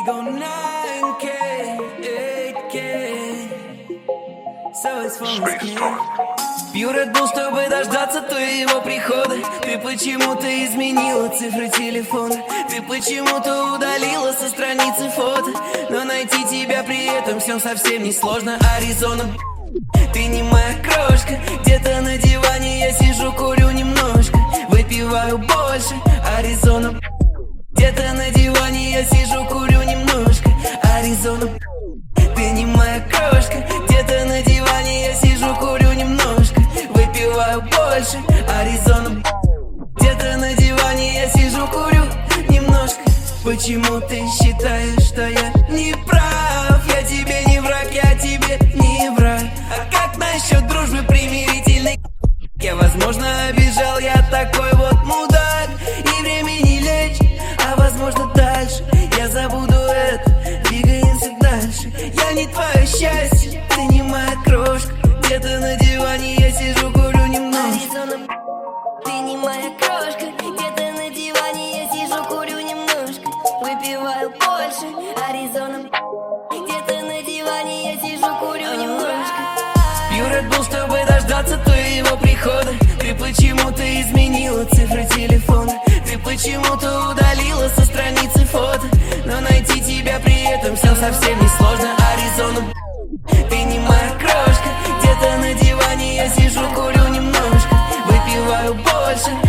go 9K, 8K. So it's fun. Пью Red Bull, чтобы дождаться твоего прихода. Ты почему-то изменила цифры телефона. Ты почему-то удалила со страницы фото. Но найти тебя при этом всем совсем не сложно. Аризона, ты не моя крошка. Где-то на диване я сижу, курю немножко, выпиваю больше. Аризона, где-то на диване я сижу, курю немножко. Аризона, ты не моя крошка. Где-то на диване я сижу, курю немножко, выпиваю больше. Аризона, где-то на диване я сижу, курю немножко. Почему ты считаешь, что я не прав? Я тебе не враг, я тебе не враг. А как насчет дружбы примирительной? Я, возможно, обижал, я такой вот мудак. И время не лечит, а возможно дальше я забуду это, двигаемся дальше. Я не твое счастье, ты не моя крошка. Где-то на диване я сижу, курю немножко. Аризона, ты не моя крошка. Где-то на диване я сижу, курю немножко, выпиваю больше. Аризона, где-то на диване я сижу, курю немножко. Пью Red Bull, чтобы дождаться твоего прихода. Ты почему-то изменила цифры телефона. Ты почему-то удалила со страницы фото. Но найти тебя при этом всем совсем не сложно. Аризона, ты не моя крошка. Где-то на диване я сижу, курю немножко, выпиваю больше.